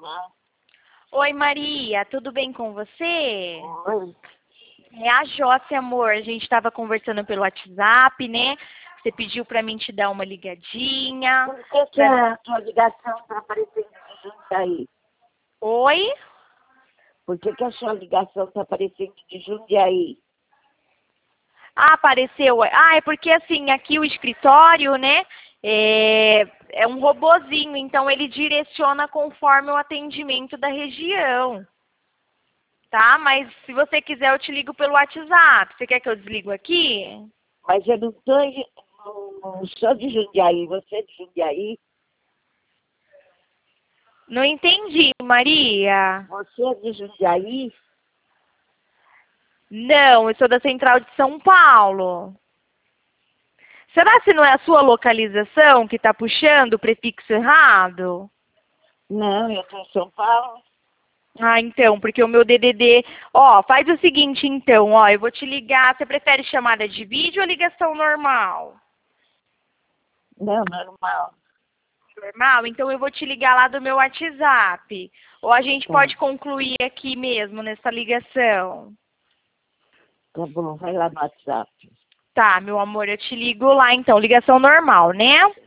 Oi, Maria, tudo bem com você? Oi. É a Josse, amor. A gente estava conversando pelo WhatsApp, né? Você pediu para mim te dar uma ligadinha. Por que a tua ligação está aparecendo de Jundiaí? Oi? Por que a sua ligação está aparecendo de Jundiaí? Ah, apareceu. Ah, é porque assim, aqui o escritório, né? É um robozinho, então ele direciona conforme o atendimento da região. Tá? Mas se você quiser, eu te ligo pelo WhatsApp. Você quer que eu desligo aqui? Mas eu não sou de Jundiaí, você é de Jundiaí? Não entendi, Maria. Você é de Jundiaí? Não, eu sou da Central de São Paulo. Será que não é a sua localização que está puxando o prefixo errado? Não, eu estou em São Paulo. Ah, então, porque o meu DDD... Ó, faz o seguinte, então, ó, eu vou te ligar. Você prefere chamada de vídeo ou ligação normal? Não, normal. Normal? Então eu vou te ligar lá do meu WhatsApp. Ou a gente Tá, pode concluir aqui mesmo, nessa ligação. tá bom, vai lá no WhatsApp. Tá, meu amor, eu te ligo lá então, ligação normal, né?